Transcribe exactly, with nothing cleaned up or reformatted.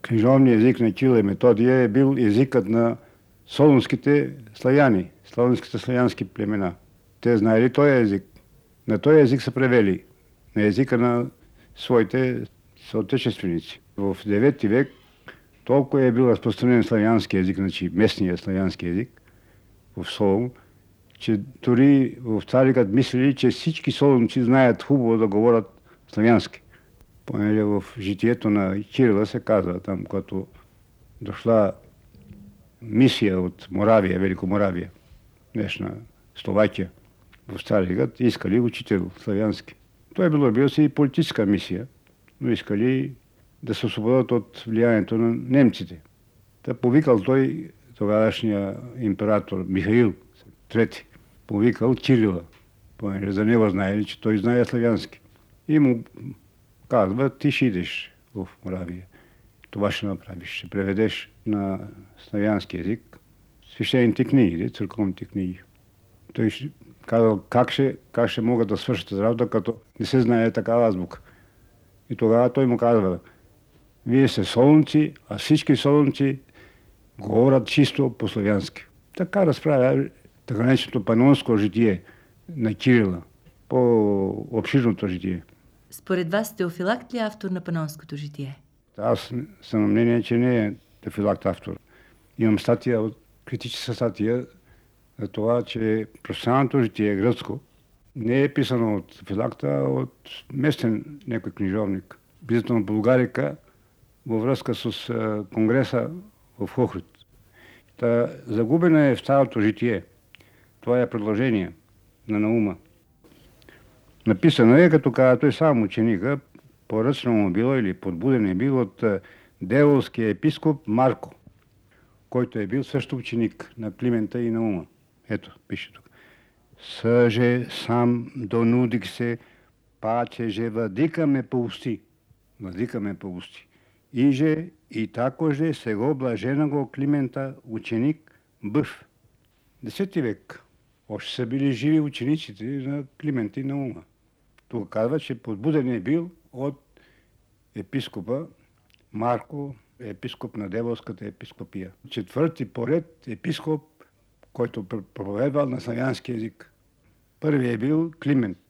книжовният език на Кирил и Методия е бил езикът на солунските славяни, солунските славянски племена. Те знаели този език. На този език са превели, на езика на своите съотечественици. В девети век толкова е бил разпространен славянски език, значи местния славянски език в Солун, че дори в Царикът мислили, че всички солунци знаят хубаво да говорят славянски. Понеже в житието на Кирила се казва, там, когато дошла мисия от Моравия, Великоморавия, днешна Словакия, в Цариград, искали учител славянски. Той е било, бил си и политическа мисия, но искали да се освободят от влиянието на немците. Та повикал той тогавашния император Михаил трети, повикал Кирила, понеже за него знаели, че той знае славянски. И му казва, ти ще идеш в Моравия. Това ще направиш, ще преведеш на славянски език свещените книги, църковните книги. Той ще казал, как ще, как ще могат да свършат тази работа, като не се знае такава азбука. И тогава той му казва, вие сте солунци, а всички солунци говорят чисто по-славянски. Така разправя така нареченото панонско житие на Кирила, по-обширното житие. Според вас Теофилакт ли е автор на панонското житие? Аз съм на мнение, че не е Теофилакт автор. Имам статия, критическа статия за това, че професионалното житие гръцко не е писано от Теофилакта, а от местен някой книжовник. Писано от Булгарика във връзка с конгреса в Охрид. Та загубена е в цялото житие. Това е предложение на Наума. Написано е, като каза той сам ученика, поръчно му било или подбуден е бил от деволския епископ Марко, който е бил също ученик на Климента и Наума. Ето, пише тук. Съже сам донудих се, паче же владика ме поусти. Владика ме поусти. Иже и такоже сега блажена го Климента ученик бъв. Десети век. Още са били живи учениците на Климента и Наума. Тук казва, че подбуден е бил от епископа Марко, епископ на Деволската епископия. Четвърти поред епископ, който проповедвал на славянски език. Първият е бил Климент.